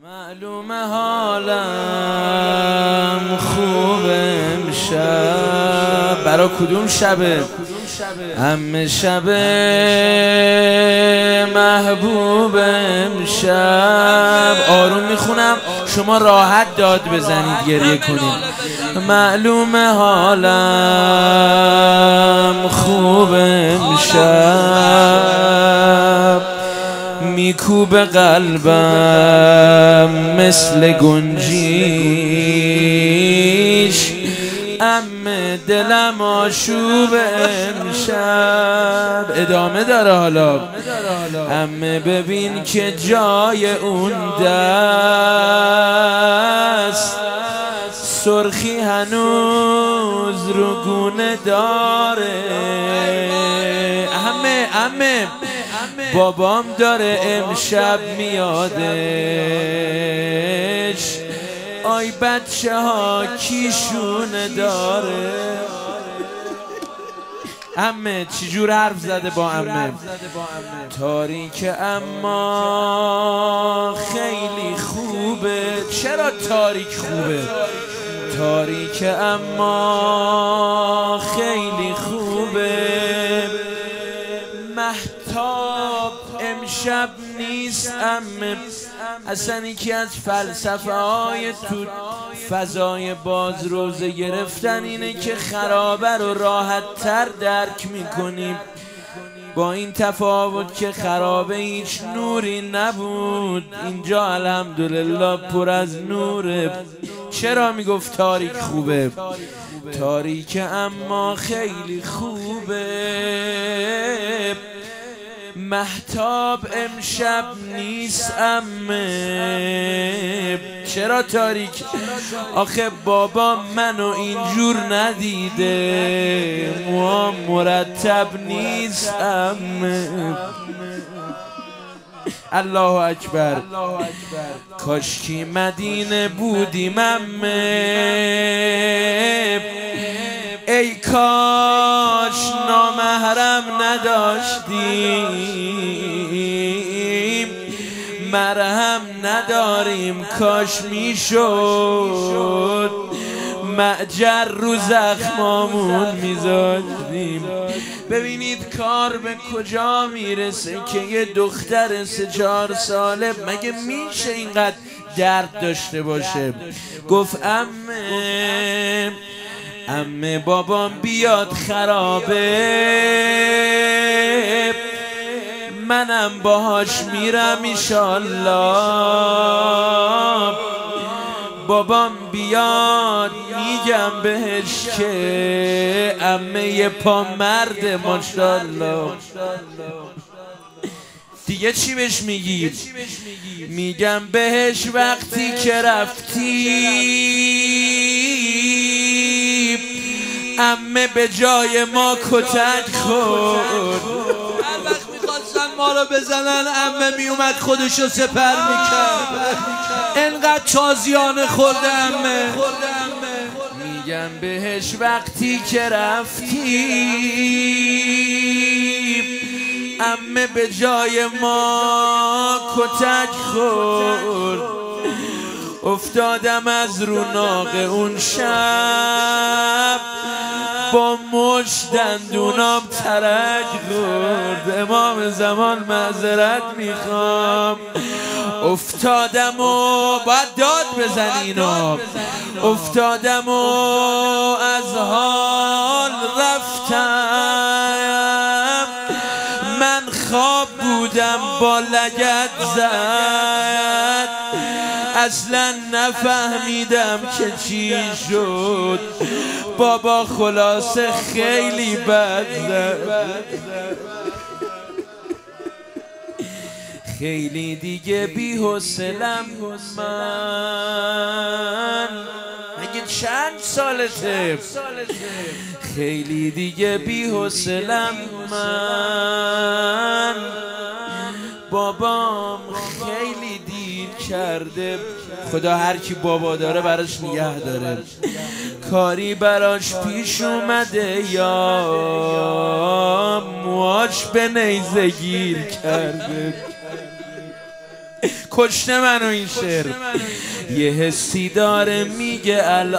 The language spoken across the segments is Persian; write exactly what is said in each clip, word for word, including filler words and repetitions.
معلومه حالم خوب امشب. برا کدوم شبه؟ همه شب محبوب امشب. آروم میخونم شما راحت داد بزنید گریه کنید. معلومه حالم خوب امشب، میکوب قلبم مثل گنجیش، امه دلم آشوب امشب. ادامه داره حالا. امه ببین که جای اون دست سرخی هنوز رو گونه داره. امه امه بابام داره امشب میادش، آی بچه ها کیشونه داره. امه چجور حرف زده با امه؟ تاریک اما خیلی خوبه. چرا تاریک خوبه؟ تاریک اما خیلی خوبه. مهتاب امشب نیست امه. اصلا یکی از فلسفه های تو فضای باز روزه گرفتن اینه که خرابه رو راحت تر درک میکنیم، با این تفاوت که خرابه هیچ نوری نبود، اینجا الحمدلله پر از نوره. چرا میگفت تاریک خوبه؟ تاریک اما خیلی خوبه. مهتاب امشب نیست امه. چرا تاریک؟ آخه بابا منو اینجور ندیده، موام مرتب نیست امه. الله اکبر. کاشکی مدینه بودیم امه، ای کاش نامحرم نداشتیم، مرهم نداریم کاش میشد معجر رو زخمامون میذاشتیم. ببینید کار به کجا میرسه که یه دختر سه چهار ساله مگه میشه اینقدر درد داشته باشه؟ گفت امه امه بابام بیاد خرابه، منم باهاش میرم ایشالله. بابام بیاد میگم بهش که امه یه پا مرد ماشالله. دیگه چی بهش میگی؟ میگم بهش وقتی که رفتی امه به جای ما کتک خورد. هر وقت میخواستن ما رو بزنن امه میومد خودشو سپر میکرد. انقدر تازیانه خورده امه. میگم بهش وقتی که رفتی امه به جای ما کتک خورد. افتادم از رو ناق اون شب، با مشت دندونام ترک خورد. امام زمان معذرت میخوام. افتادم و باید داد بزنینا. افتادم و از حال رفتم، من خواب بودم با لگد زد، اصلا نفهمیدم که چی شد. بابا خلاصه خیلی بد زد. خیلی دیگه بی حوصله‌ام من. مگه چند سالته؟ خیلی دیگه بی حوصله‌ام من. بابام خیلی دیر کرده. خدا هر کی بابا داره براش نگه داره. کاری براش پیش اومده یا موهاش به نیزه گیر کرده. کشته منو این شعر. یه حسی داره میگه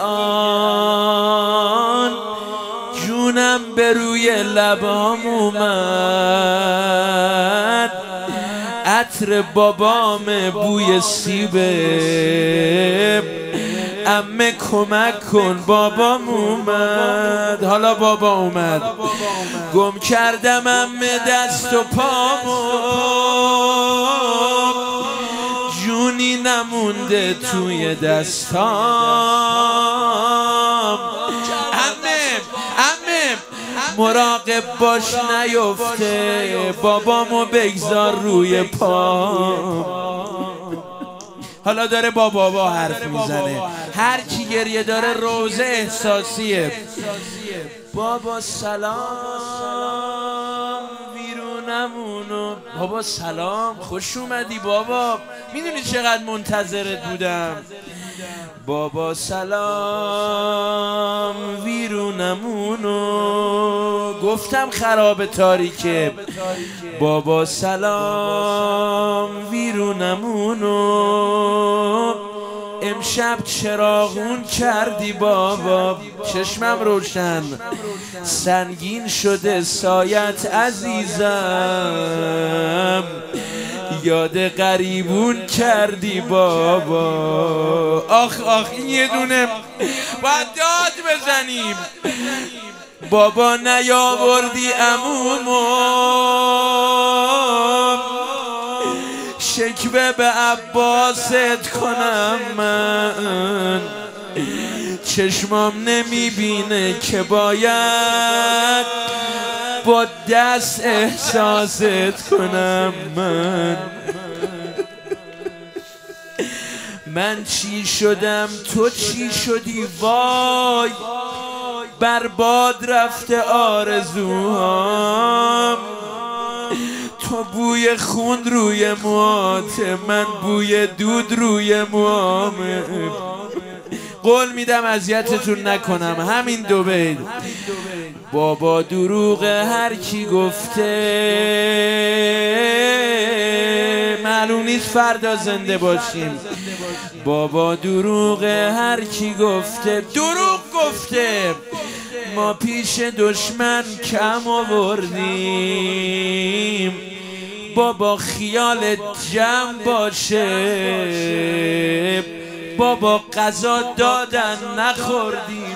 الان جونم به روی لبام اومد، عطر بابام بوی سیبه، عمه کمک کن بابام اومد. حالا بابا اومد، گم کردم عمه دست و پامو، جونی نمونده توی دستام. عمه عمه مراقب باش نیفته، بابامو بگذار روی پام. حالا داره با بابا حرف میزنه. هر کی گریه داره روزه احساسیه. بابا سلام ویرونمونو. بابا سلام، خوش اومدی بابا، میدونی چقدر منتظرت بودم. بابا سلام ویرونمونو. گفتم خراب تاریکه. بابا سلام ویرونمونو. امشب چراغون کردی بابا، چشمم روشن سنگین شده سایت عزیزم، یاد غریبون کردی بابا. آخ آخ این یه دونه باید داد بزنیم. بابا نیاوردی عمومو، شکوه به عباست کنم من، چشمام نمیبینه که باید با دست احساست کنم من. من چی شدم تو چی شدی وای، برباد رفته آرزوهام. تو بوی خون روی موات، من بوی دود روی موام. قول میدم اذیتتون نکنم، همین دو بیت. بابا دروغ هر کی گفته، معلوم نیست فردا زنده باشیم. بابا دروغ هر کی گفته، دروغ گفته. ما پیش دشمن کم آوردیم، بابا خیالت جمع باشه، بابا غذا دادن نخوردیم.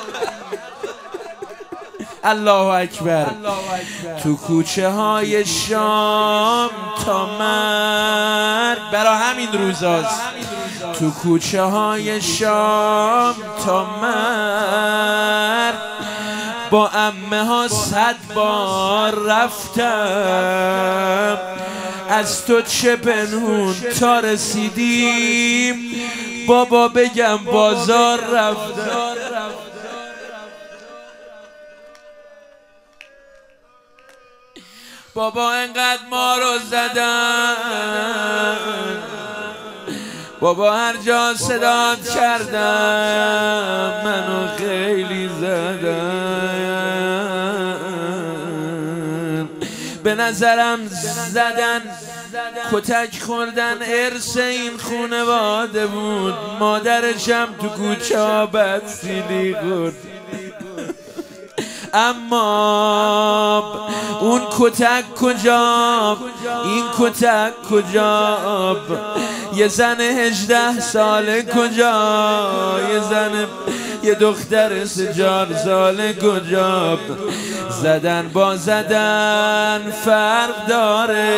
الله اکبر. تو کوچه های شام تا مرگ، برا همین روزاست، تو کوچه های شام تا مرگ با عمه ها صد بار رفتم، از تو چه پنهون تا رسیدیم، بابا بگم بازار رفتم. بابا انقدر ما رو زدن، بابا هر جا صدات کردم منو خیلی زدن. به نظرم زدن کتک خوردن ارث این خونواده بود، مادرشم تو کوچه ها بدسیلی خورد. اما اون کتک کجا، این کتک کجا، یه زن هجده ساله کجا، یه زن یه دختر سه چهار ساله کجا. زدن با زدن فرق داره،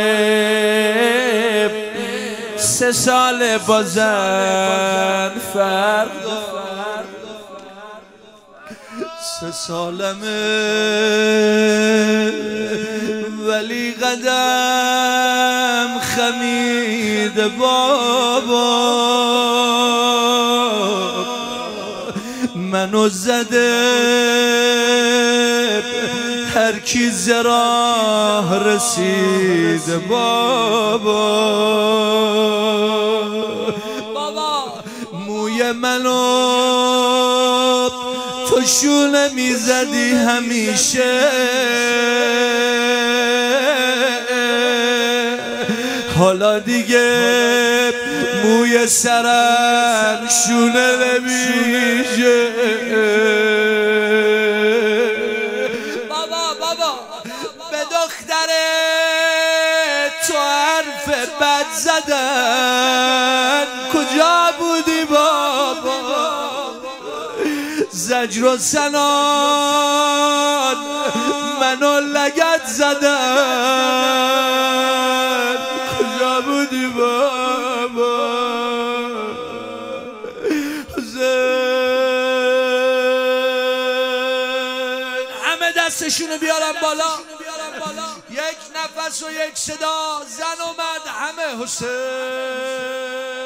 سه ساله با زن فرق داره. سه سالمه ولی قدم خمید بابا، منو زده هر کی ز راه رسید بابا. بابا موی منو تو شونه میزدی همیشه، حالا دیگه موی سرم شونه نمیشه. بابا بابا به دختر تو حرف بد زدن کجا بودی بابا؟ زجر و سنان منو لگت زدن کجا بودی بابا؟ همه دستشونو بیارم بالا، یک نفس و یک صدا، زن و مرد همه. حسین